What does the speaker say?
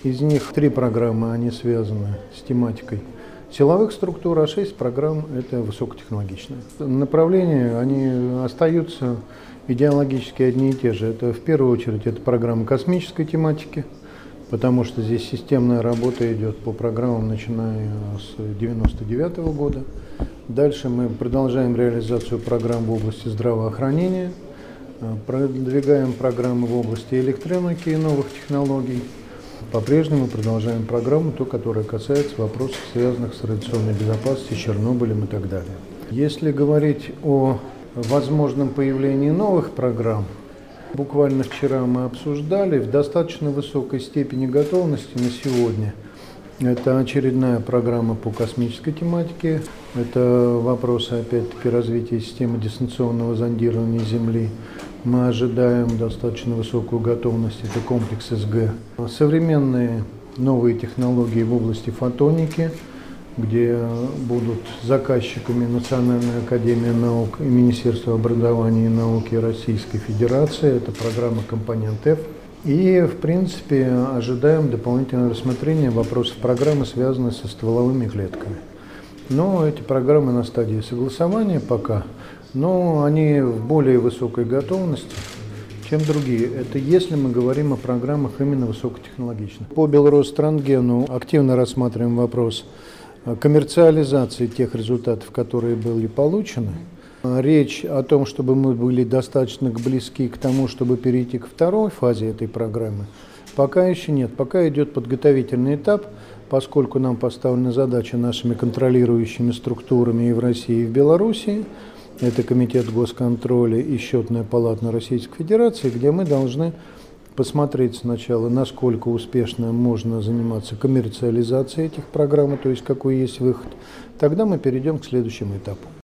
Из них 3 программы, они связаны с тематикой силовых структур, а 6 программ – это высокотехнологичные. Направления, они остаются идеологически одни и те же. Это в первую очередь это программа космической тематики, потому что здесь системная работа идет по программам, начиная с 1999 года. Дальше мы продолжаем реализацию программ в области здравоохранения, продвигаем программы в области электроники и новых технологий. По-прежнему продолжаем программу, ту, которая касается вопросов, связанных с радиационной безопасностью, Чернобылем и так далее. Если говорить о возможном появлении новых программ, буквально вчера мы обсуждали в достаточно высокой степени готовности на сегодня. Это очередная программа по космической тематике, это вопросы, опять-таки, развития системы дистанционного зондирования Земли. Мы ожидаем достаточно высокую готовность, это комплекс СГ. Современные новые технологии в области фотоники, где будут заказчиками Национальная академия наук и Министерство образования и науки Российской Федерации, это программа «Компонент F». И, в принципе, ожидаем дополнительного рассмотрения вопросов программы, связанных со стволовыми клетками. Но эти программы на стадии согласования пока, но они в более высокой готовности, чем другие. Это если мы говорим о программах именно высокотехнологичных. По Белространсгену активно рассматриваем вопрос коммерциализации тех результатов, которые были получены. Речь о том, чтобы мы были достаточно близки к тому, чтобы перейти к второй фазе этой программы, пока еще нет. Пока идет подготовительный этап, поскольку нам поставлена задача нашими контролирующими структурами и в России, и в Беларуси. Это Комитет госконтроля и Счетная палата Российской Федерации, где мы должны посмотреть сначала, насколько успешно можно заниматься коммерциализацией этих программ, то есть какой есть выход. Тогда мы перейдем к следующему этапу.